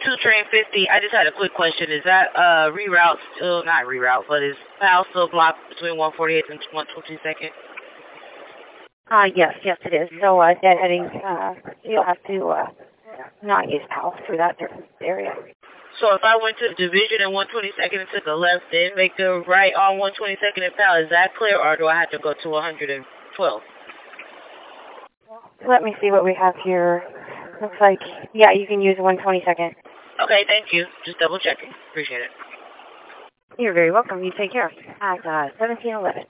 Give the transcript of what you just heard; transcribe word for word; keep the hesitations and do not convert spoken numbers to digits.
two train fifty. I just had a quick question. Is that uh reroute still not reroute, but is Powell still blocked between one forty-eighth and one twenty-second? Uh, yes, yes it is. So uh, deadheading, uh, you'll have to uh, not use Powell through that area. So if I went to the division and one twenty-second and took a left, then make a right on one twenty-second and Powell, is that clear, or do I have to go to one twelve? Let me see what we have here. Looks like, yeah, you can use one twenty-second. Okay, thank you. Just double checking. Appreciate it. You're very welcome. You take care. At uh, seventeen eleven.